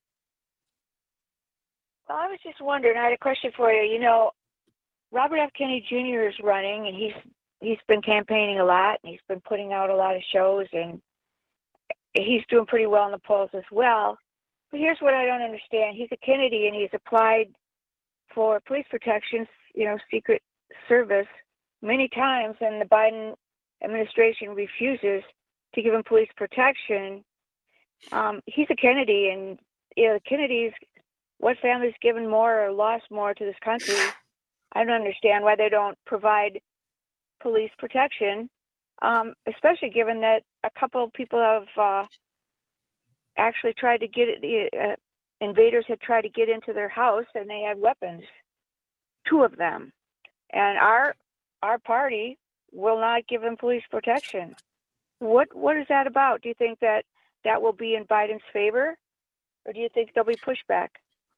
Well, I was just wondering, I had a question for you. You know, Robert F. Kennedy Junior is running, and he's he's been campaigning a lot, and he's been putting out a lot of shows, and he's doing pretty well in the polls as well. But here's what I don't understand. He's a Kennedy, and he's applied for police protection, you know, Secret Service, many times, and the Biden administration refuses to give him police protection. Um, he's a Kennedy, and you know, the Kennedys, what family's given more or lost more to this country? I don't understand why they don't provide police protection, um, especially given that a couple of people have uh, actually tried to get it. Uh, invaders had tried to get into their house, and they had weapons, two of them. And our our party will not give them police protection. What what is that about? Do you think that that will be in Biden's favor, or do you think there'll be pushback?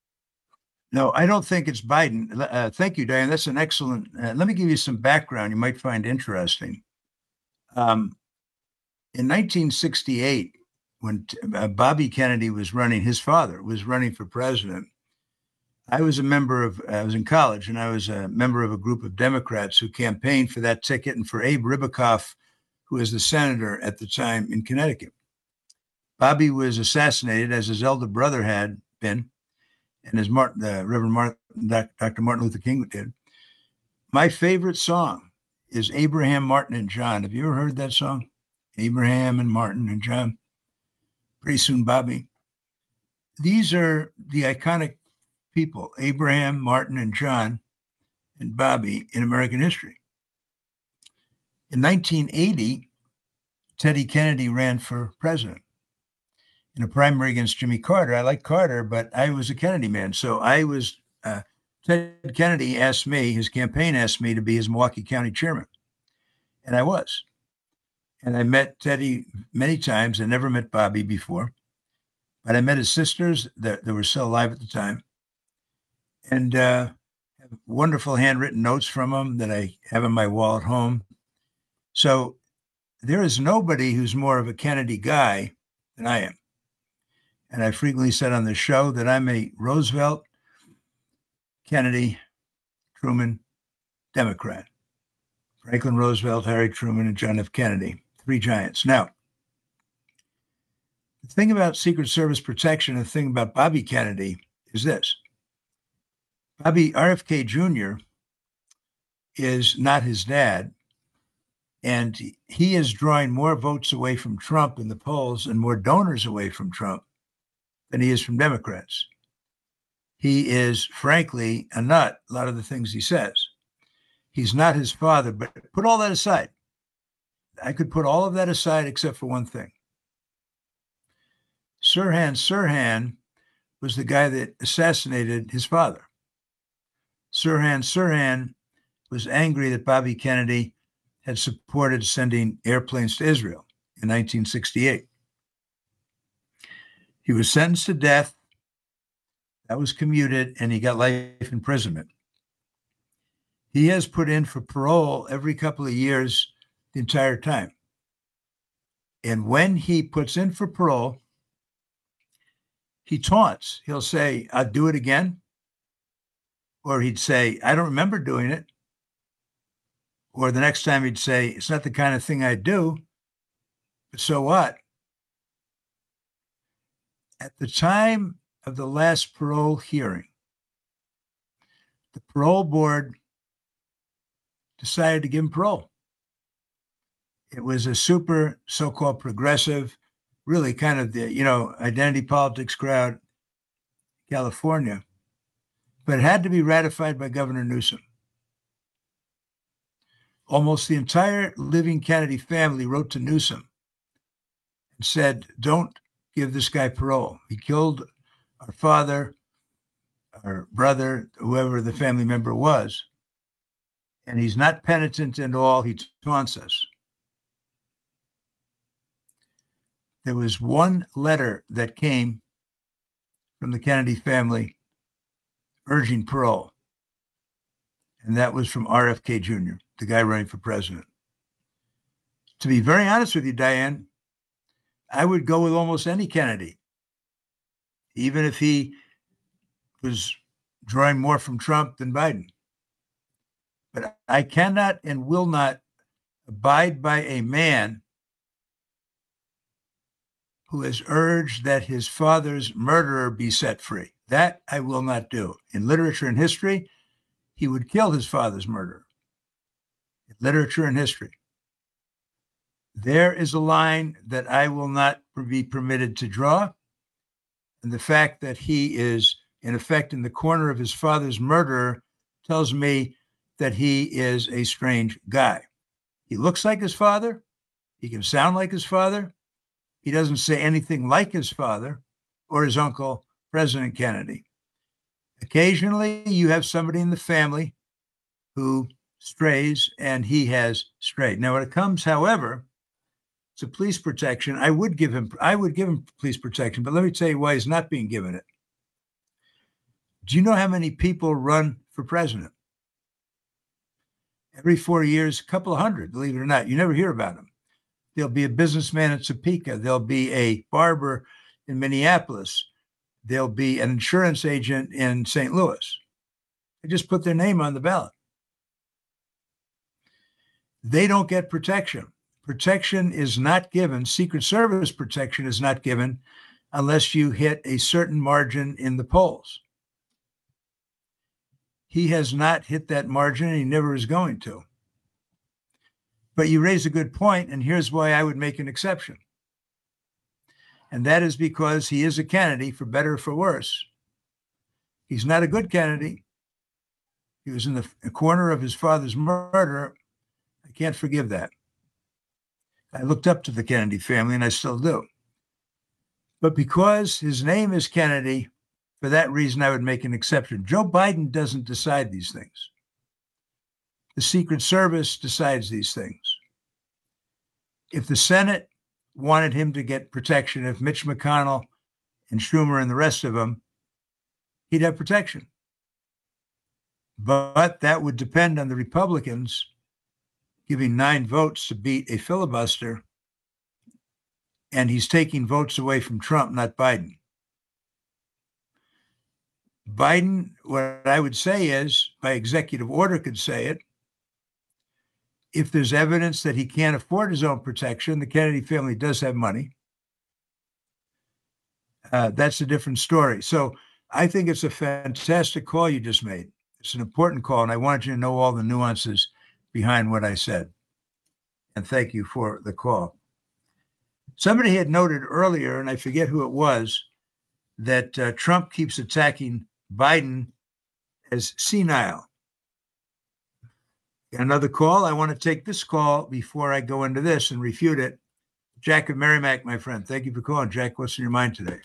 No, I don't think it's Biden. Uh, thank you, Diane. That's an excellent. Uh, let me give you some background you might find interesting. Um, in nineteen sixty-eight, when uh, Bobby Kennedy was running, his father was running for president. I was a member of, I was in college, and I was a member of a group of Democrats who campaigned for that ticket and for Abe Ribicoff, who was the senator at the time in Connecticut. Bobby was assassinated, as his elder brother had been, and as Martin, uh, Reverend Martin, Doctor Martin Luther King did. My favorite song is Abraham, Martin, and John. Have you ever heard that song? Abraham and Martin and John. Pretty soon, Bobby. These are the iconic people, Abraham, Martin, and John, and Bobby in American history. In nineteen eighty, Teddy Kennedy ran for president in a primary against Jimmy Carter. I like Carter, but I was a Kennedy man. So I was, uh, Ted Kennedy asked me, his campaign asked me to be his Milwaukee County chairman. And I was. And I met Teddy many times. I never met Bobby before, but I met his sisters that, that were still alive at the time. And uh, have wonderful handwritten notes from them that I have on my wall at home. So there is nobody who's more of a Kennedy guy than I am. And I frequently said on the show that I'm a Roosevelt, Kennedy, Truman, Democrat. Franklin Roosevelt, Harry Truman, and John F. Kennedy, three giants. Now, the thing about Secret Service protection and the thing about Bobby Kennedy is this. Bobby R F K Junior is not his dad, and he is drawing more votes away from Trump in the polls and more donors away from Trump than he is from Democrats. He is, frankly, a nut, a lot of the things he says. He's not his father, but put all that aside. I could put all of that aside except for one thing. Sirhan Sirhan was the guy that assassinated his father. Sirhan Sirhan was angry that Bobby Kennedy had supported sending airplanes to Israel in nineteen sixty-eight. He was sentenced to death. That was commuted, and he got life imprisonment. He has put in for parole every couple of years the entire time. And when he puts in for parole, he taunts. He'll say, I'll do it again. Or he'd say, I don't remember doing it. Or the next time he'd say, it's not the kind of thing I do, but so what? At the time of the last parole hearing, the parole board decided to give him parole. It was a super so-called progressive, really kind of the, you know, identity politics crowd, California, but it had to be ratified by Governor Newsom. Almost the entire living Kennedy family wrote to Newsom and said, don't give this guy parole. He killed our father, our brother, whoever the family member was, and he's not penitent at all. He taunts us. There was one letter that came from the Kennedy family urging parole, and that was from R F K Junior, the guy running for president. To be very honest with you, Diane, I would go with almost any Kennedy, even if he was drawing more from Trump than Biden. But I cannot and will not abide by a man who has urged that his father's murderer be set free. That I will not do. In literature and history, he would kill his father's murderer. In literature and history. There is a line that I will not be permitted to draw. And the fact that he is, in effect, in the corner of his father's murderer tells me that he is a strange guy. He looks like his father. He can sound like his father. He doesn't say anything like his father or his uncle, President Kennedy. Occasionally, you have somebody in the family who strays, and he has strayed. Now, when it comes, however, to police protection, I would give him, I would give him police protection, but let me tell you why he's not being given it. Do you know how many people run for president? Every four years, a couple of hundred, believe it or not. You never hear about them. There'll be a businessman in Topeka. There'll be a barber in Minneapolis. There'll be an insurance agent in Saint Louis. They just put their name on the ballot. They don't get protection. Protection is not given. Secret Service protection is not given unless you hit a certain margin in the polls. He has not hit that margin, and he never is going to. But you raise a good point, and here's why I would make an exception. And that is because he is a Kennedy, for better or for worse. He's not a good Kennedy. He was in the corner of his father's murder. I can't forgive that. I looked up to the Kennedy family, and I still do. But because his name is Kennedy, for that reason, I would make an exception. Joe Biden doesn't decide these things. The Secret Service decides these things. If the Senate wanted him to get protection, if Mitch McConnell and Schumer and the rest of them, he'd have protection. But that would depend on the Republicans giving nine votes to beat a filibuster, and he's taking votes away from Trump, not Biden. Biden, what I would say is, by executive order could say it, if there's evidence that he can't afford his own protection, the Kennedy family does have money. Uh, that's a different story. So I think it's a fantastic call you just made. It's an important call, and I wanted you to know all the nuances behind what I said. And thank you for the call. Somebody had noted earlier, and I forget who it was, that uh, Trump keeps attacking Biden as senile. Another call. I want to take this call before I go into this and refute it. Jack of Merrimack, my friend. Thank you for calling. Jack, what's in your mind today?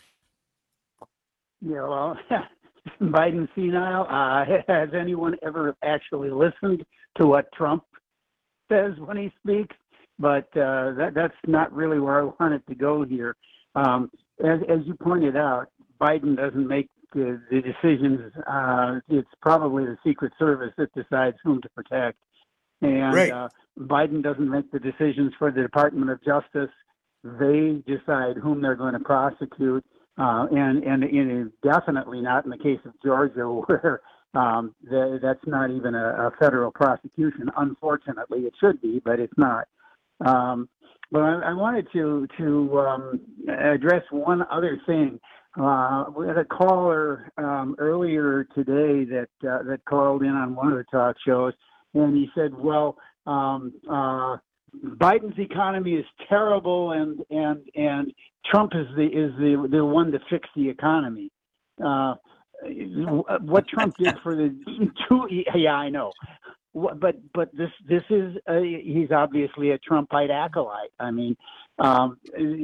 Yeah, well, Biden senile. Uh, has anyone ever actually listened to what Trump says when he speaks? But uh, that, that's not really where I wanted to go here. Um, as, as you pointed out, Biden doesn't make the, the decisions. Uh, it's probably the Secret Service that decides whom to protect. And right. uh, Biden doesn't make the decisions for the Department of Justice. They decide whom they're going to prosecute. Uh, and, and, and definitely not in the case of Georgia, where um, the, that's not even a, a federal prosecution. Unfortunately, it should be, but it's not. Um, but I, I wanted to to um, address one other thing. Uh, we had a caller um, earlier today that uh, that called in on one of the talk shows, and he said, "Well, um, uh, Biden's economy is terrible, and and and Trump is the is the the one to fix the economy." Uh, what Trump did for the two, yeah, I know. But but this this is a, he's obviously a Trumpite acolyte. I mean, um,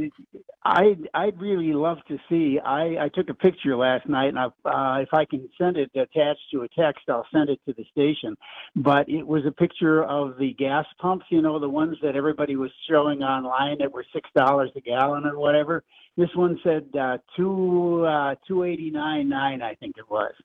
I I'd really love to see. I, I took a picture last night, and I, uh, if I can send it attached to a text, I'll send it to the station. But it was a picture of the gas pumps, you know, the ones that everybody was showing online that were six dollars a gallon or whatever. This one said uh, two uh, two eighty nine nine, I think it was.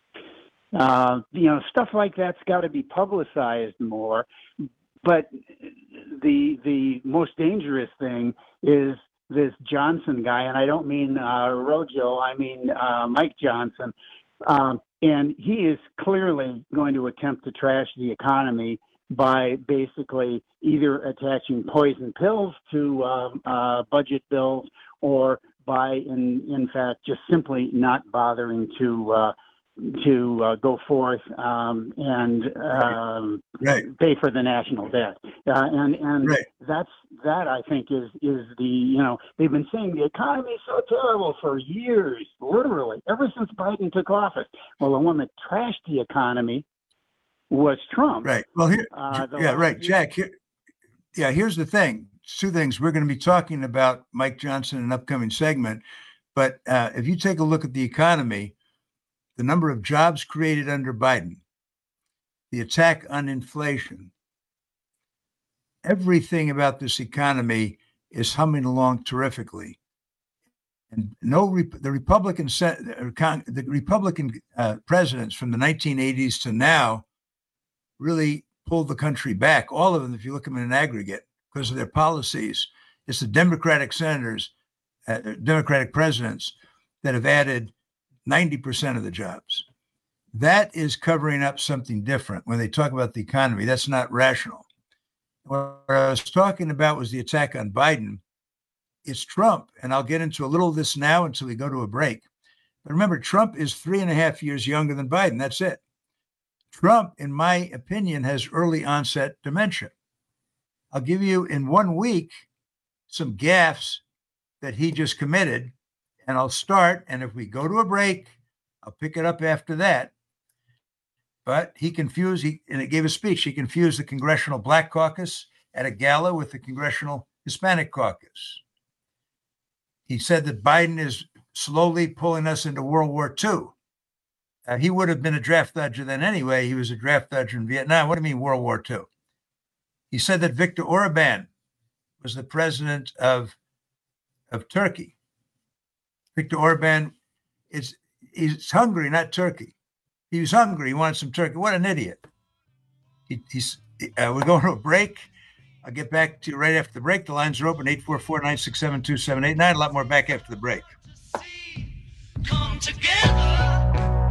Uh, you know, stuff like that's got to be publicized more. But the the most dangerous thing is this Johnson guy, and I don't mean uh, Rojo, I mean uh, Mike Johnson. Um, and he is clearly going to attempt to trash the economy by basically either attaching poison pills to um, uh, budget bills or by, in, in fact, just simply not bothering to uh, to uh, go forth um, and um, right. pay for the national debt, uh, and and right. that's that I think is is the you know they've been saying the economy is so terrible for years, literally ever since Biden took office. Well, the one that trashed the economy was Trump. Right. Well, here, uh, yeah, right, Jack. Here, yeah, here's the thing. Two things. We're going to be talking about Mike Johnson in an upcoming segment, but uh, if you take a look at the economy, the number of jobs created under Biden, the attack on inflation, everything about this economy is humming along terrifically. And no, the Republican the Republican uh, presidents from the nineteen eighties to now really pulled the country back. All of them, if you look at them in an aggregate, because of their policies. It's the Democratic senators, uh, Democratic presidents that have added ninety percent of the jobs. That is covering up something different. When they talk about the economy, that's not rational. What I was talking about was the attack on Biden. It's Trump, and I'll get into a little of this now until we go to a break. But remember, Trump is three and a half years younger than Biden. That's it. Trump, in my opinion, has early onset dementia. I'll give you in one week some gaffes that he just committed, and I'll start. And if we go to a break, I'll pick it up after that. But he confused, he, and it gave a speech, he confused the Congressional Black Caucus at a gala with the Congressional Hispanic Caucus. He said that Biden is slowly pulling us into World War Two. Uh, he would have been a draft dodger then anyway. He was a draft dodger in Vietnam. What do you mean World War Two? He said that Viktor Orban was the president of, of Turkey. Viktor Orban is he's Hungary, not Turkey. He was hungry. He wanted some turkey. What an idiot. He, he's. Uh, we're going to a break. I'll get back to you right after the break. The lines are open, eight four four, nine six seven, two seven eight nine. A lot more back after the break. Come together.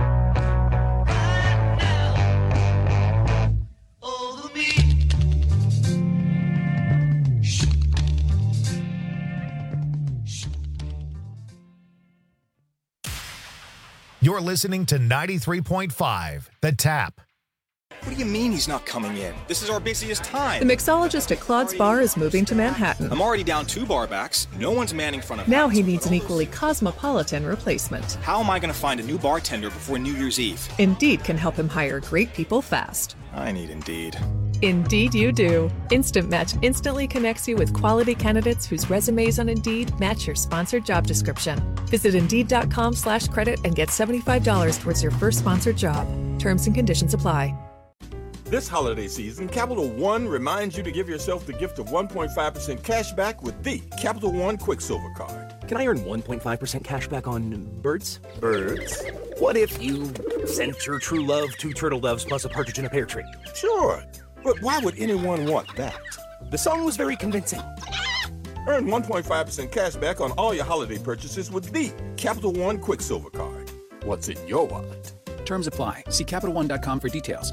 You're listening to ninety-three point five, The Tap. What do you mean he's not coming in? This is our busiest time. The mixologist at Claude's Bar is moving to Manhattan. I'm already down two bar backs. No one's manning front of Now he needs an equally cosmopolitan replacement. How am I going to find a new bartender before New Year's Eve? Indeed can help him hire great people fast. I need Indeed. Indeed you do. Instant Match instantly connects you with quality candidates whose resumes on Indeed match your sponsored job description. Visit Indeed.com slash credit and get seventy-five dollars towards your first sponsored job. Terms and conditions apply. This holiday season, Capital One reminds you to give yourself the gift of one point five percent cash back with the Capital One Quicksilver Card. Can I earn one point five percent cash back on birds? Birds? What if you sent your true love two turtle doves plus a partridge in a pear tree? Sure, but why would anyone want that? The song was very convincing. Earn one point five percent cash back on all your holiday purchases with the Capital One Quicksilver Card. What's in your wallet? Terms apply. See Capital One dot com for details.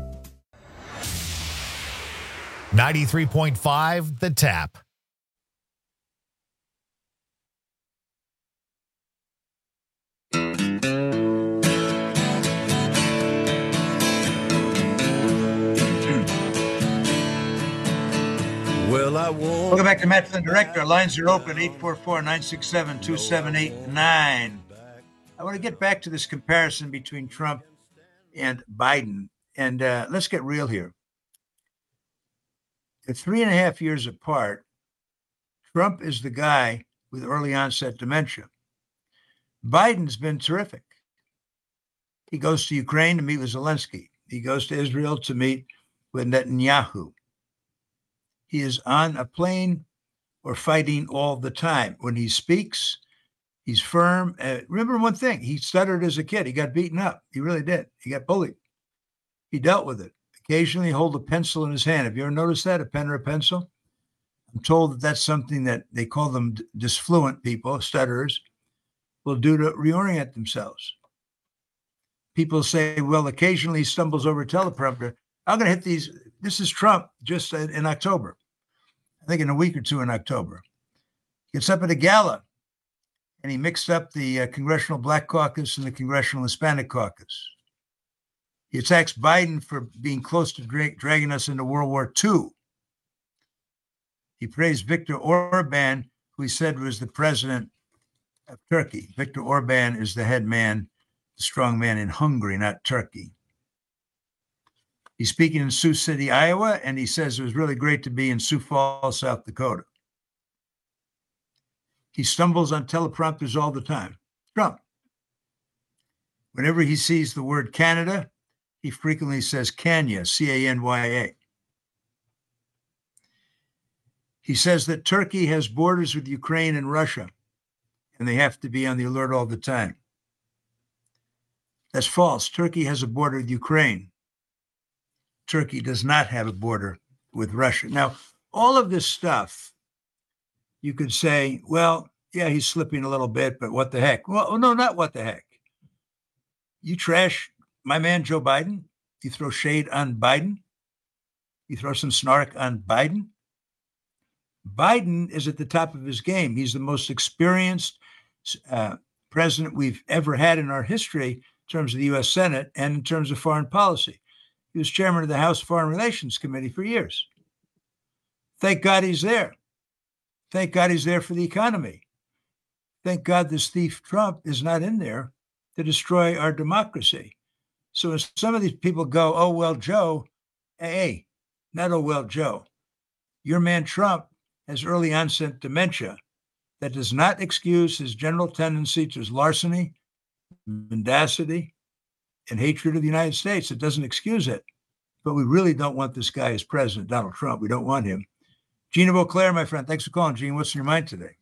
ninety-three point five The Tap. Well, I won't. Welcome back to Matt Flynn Direct. Our lines are open, eight four four, nine six seven, two seven eight nine. I want to get back to this comparison between Trump and Biden. And uh, let's get real here. At three and a half years apart, Trump is the guy with early onset dementia. Biden's been terrific. He goes to Ukraine to meet with Zelensky. He goes to Israel to meet with Netanyahu. He is on a plane or fighting all the time. When he speaks, he's firm. Uh, remember one thing, he stuttered as a kid. He got beaten up. He really did. He got bullied. He dealt with it. Occasionally hold a pencil in his hand. Have you ever noticed that, a pen or a pencil? I'm told that that's something that they call them disfluent people, stutterers, will do to reorient themselves. People say, well, occasionally he stumbles over a teleprompter. I'm going to hit these. This is Trump just in October. I think in a week or two in October. Gets up at a gala, and he mixed up the uh, Congressional Black Caucus and the Congressional Hispanic Caucus. He attacks Biden for being close to dra- dragging us into World War Two. He praised Viktor Orban, who he said was the president of Turkey. Viktor Orban is the head man, the strong man in Hungary, not Turkey. He's speaking in Sioux City, Iowa, and he says it was really great to be in Sioux Falls, South Dakota. He stumbles on teleprompters all the time. Trump. Whenever he sees the word Canada, he frequently says Kanya, C A N Y A. He says that Turkey has borders with Ukraine and Russia, and they have to be on the alert all the time. That's false. Turkey has a border with Ukraine. Turkey does not have a border with Russia. Now, all of this stuff, you could say, well, yeah, he's slipping a little bit, but what the heck? Well, no, not what the heck. You trash my man, Joe Biden. You throw shade on Biden. You throw some snark on Biden. Biden is at the top of his game. He's the most experienced uh, president we've ever had in our history in terms of the U S Senate and in terms of foreign policy. He was chairman of the House Foreign Relations Committee for years. Thank God he's there. Thank God he's there for the economy. Thank God this thief Trump is not in there to destroy our democracy. So when some of these people go, oh, well, Joe, hey, not oh, well, Joe. Your man Trump has early onset dementia. That does not excuse his general tendency to larceny, mendacity, and hatred of the United States. It doesn't excuse it. But we really don't want this guy as president, Donald Trump. We don't want him. Gene of Eau Claire, my friend. Thanks for calling, Gene. What's in your mind today?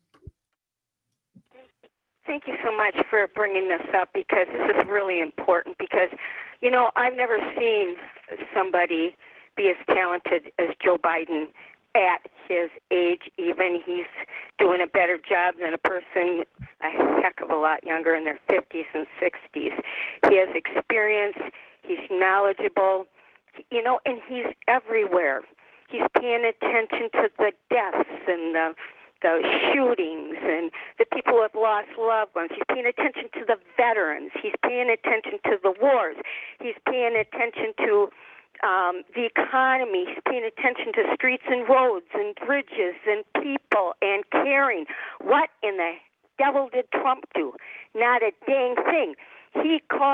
Thank you so much for bringing this up, because this is really important. Because, you know, I've never seen somebody be as talented as Joe Biden at his age. Even he's doing a better job than a person a heck of a lot younger in their fifties and sixties. He has experience. He's knowledgeable, you know, and he's everywhere. He's paying attention to the deaths and the the shootings and the people who have lost loved ones. He's paying attention to the veterans. He's paying attention to the wars. He's paying attention to um, the economy. He's paying attention to streets and roads and bridges and people and caring. What in the devil did Trump do? Not a dang thing. He called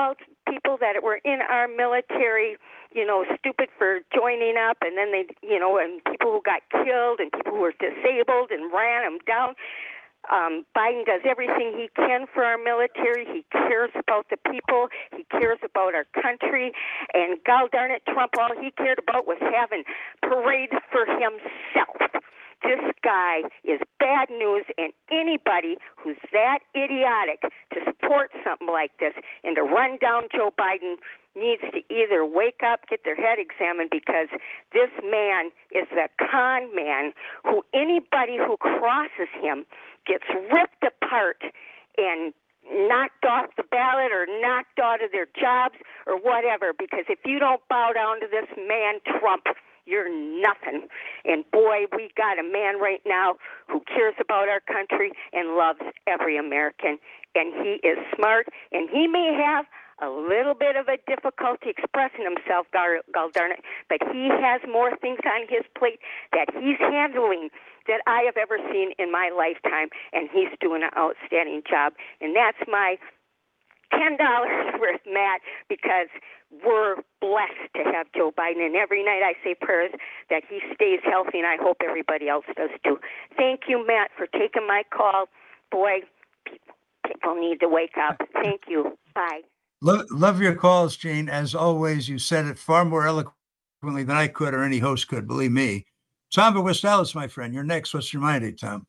people that were in our military, you know, stupid for joining up, and then they, you know, and people who got killed and people who were disabled and ran them down. Um, Biden does everything he can for our military. He cares about the people. He cares about our country. And gol darn it, Trump, all he cared about was having parades for himself. This guy is bad news, and anybody who's that idiotic to support something like this and to run down Joe Biden needs to either wake up, get their head examined, because this man is the con man who anybody who crosses him gets ripped apart and knocked off the ballot or knocked out of their jobs or whatever, because if you don't bow down to this man, Trump, you're nothing. And boy, we got a man right now who cares about our country and loves every American. And he is smart, and he may have a little bit of a difficulty expressing himself, gol darn it, but he has more things on his plate that he's handling that I have ever seen in my lifetime, and he's doing an outstanding job. And that's my ten dollars worth, Matt, because we're blessed to have Joe Biden. And every night I say prayers that he stays healthy, and I hope everybody else does too. Thank you, Matt, for taking my call. Boy, people, people need to wake up. Thank you. Bye. Love, love your calls, Jane. As always, you said it far more eloquently than I could or any host could, believe me. Tom in West Dallas, my friend. You're next. What's your mind, Tom?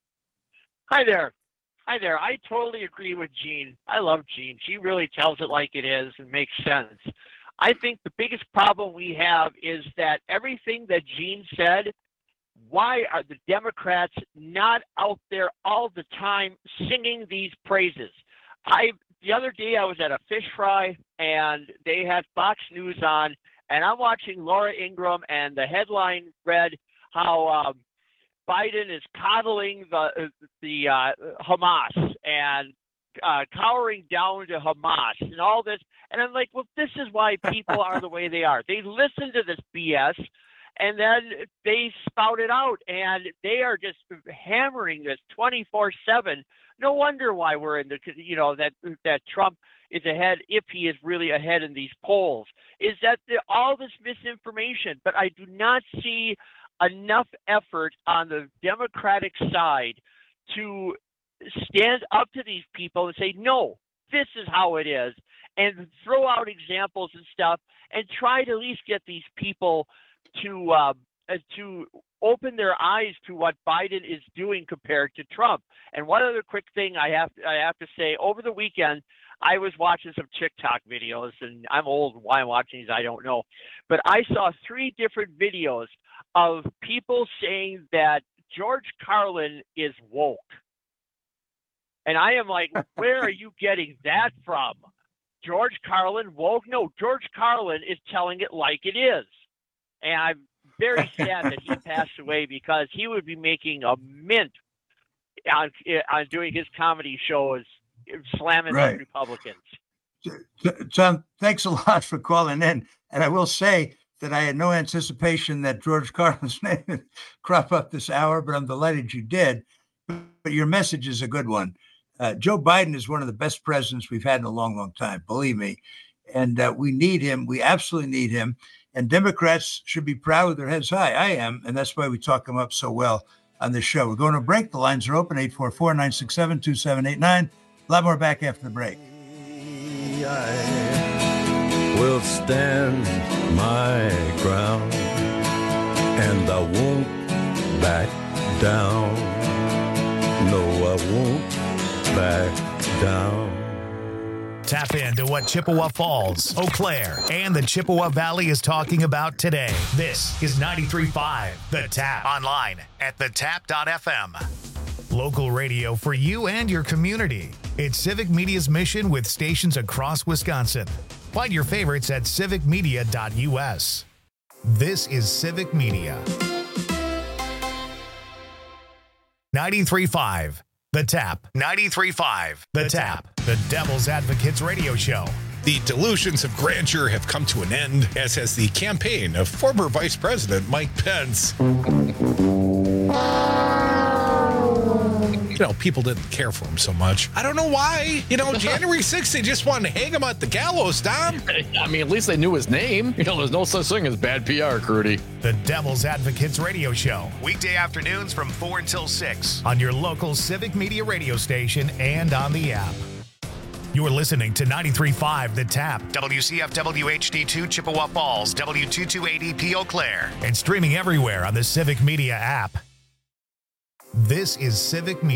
Hi there. Hi there. I totally agree with Jean. I love Jean. She really tells it like it is and makes sense. I think the biggest problem we have is that everything that Jean said, why are the Democrats not out there all the time singing these praises? I the other day I was at a fish fry and they had Fox News on, and I'm watching Laura Ingraham, and the headline read how um, Biden is coddling the the uh, Hamas and uh, cowering down to Hamas and all this. And I'm like, well, this is why people are the way they are. They listen to this B S, and then they spout it out, and they are just hammering this twenty-four seven. No wonder why we're in the, you know, that that Trump is ahead, if he is really ahead in these polls, is that the, all this misinformation. But I do not see enough effort on the Democratic side to stand up to these people and say, no, this is how it is, and throw out examples and stuff, and try to at least get these people to uh, to open their eyes to what Biden is doing compared to Trump. And one other quick thing I have I have to say, over the weekend, I was watching some TikTok videos, and I'm old. Why I'm watching these, I don't know. But I saw three different videos of people saying that George Carlin is woke. And I am like, where are you getting that from? George Carlin woke? No, George Carlin is telling it like it is. And I'm very sad that he passed away, because he would be making a mint on, on doing his comedy shows, slamming right. the Republicans. Tom, thanks a lot for calling in. And I will say that I had no anticipation that George Carlin's name would crop up this hour, but I'm delighted you did. But your message is a good one. Uh, Joe Biden is one of the best presidents we've had in a long, long time, believe me. And uh, we need him. We absolutely need him. And Democrats should be proud with their heads high. I am. And that's why we talk them up so well on this show. We're going to break. The lines are open, eight four four, nine six seven, two seven eight nine. A lot more back after the break. I will stand my ground, and I won't back down. No, I won't back down. Tap into what Chippewa Falls, Eau Claire, and the Chippewa Valley is talking about today. This is ninety-three point five The Tap. Online at the tap dot f m. Local radio for you and your community. It's Civic Media's mission with stations across Wisconsin. Find your favorites at civic media dot u s. This is Civic Media. ninety-three point five The Tap. ninety-three point five The Tap. The Devil's Advocates Radio Show. The delusions of grandeur have come to an end, as has the campaign of former Vice President Mike Pence. you know, people didn't care for him so much. I don't know why. You know, January sixth, they just wanted to hang him at the gallows, Dom. I mean, at least they knew his name. You know, there's no such thing as bad P R, Crudy. The Devil's Advocates Radio Show, weekday afternoons from four until six on your local Civic Media radio station and on the app. You're listening to ninety-three point five The Tap, W C F W H D two Chippewa Falls, W two two eight E P Eau Claire, and streaming everywhere on the Civic Media app. This is Civic Media.